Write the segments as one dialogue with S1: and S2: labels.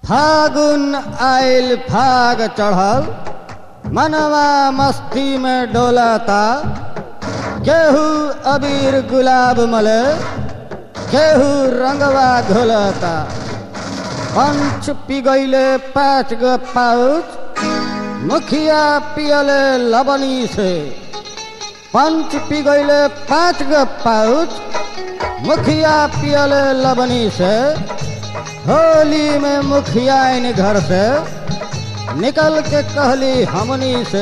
S1: फागुन आइल फाग चढ़ल, मनवा मस्ती में डोलाता। केहू अबीर गुलाब मले, केहू रंगवा घोलता। पंच पी गईले 5 गो पाउच, मुखिया पियले लबनी से। पंच पी गईले 5 गो पाउच, मुखिया पियले लबनी से। होली में मुखिया इन घर से निकल के कहली हमनी से,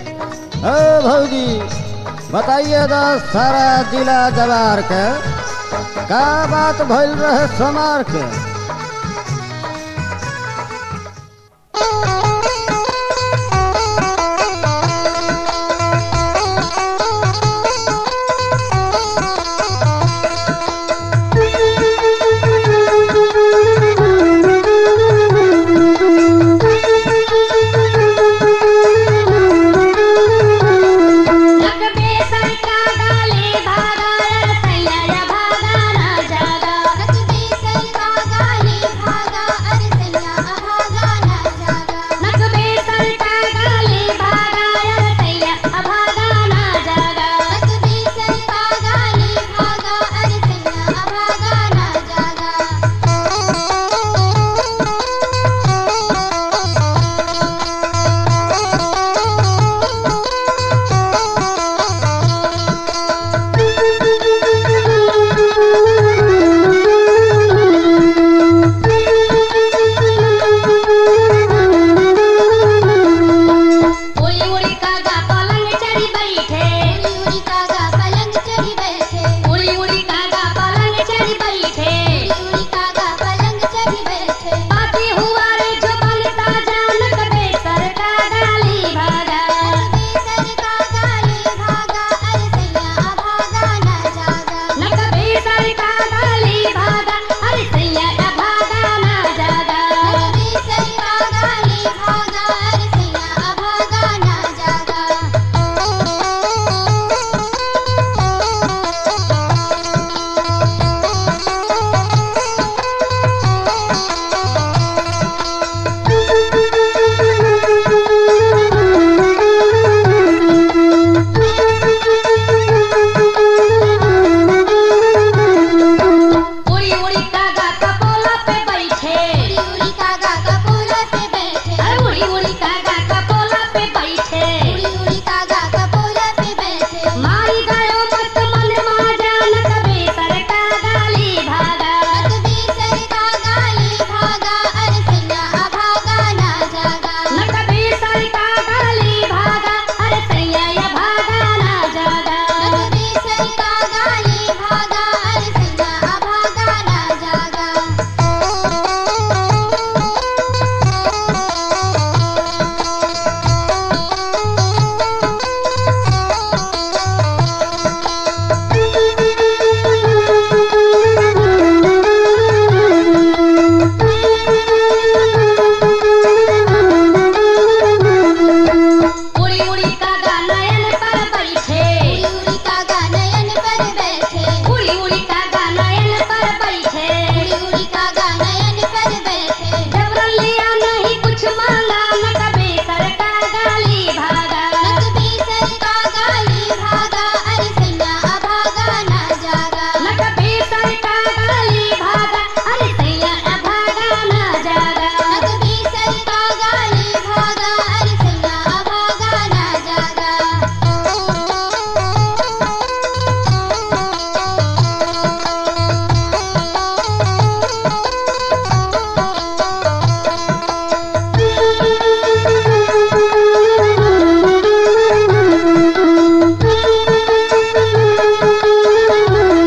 S1: ओ भौजी बताइए तो सारा जिला जवार के का बात भइल रहे समार के।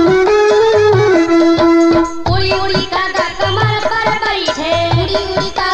S2: उड़ी उड़ी कागा कमर पर बैठे, उड़ी उड़ी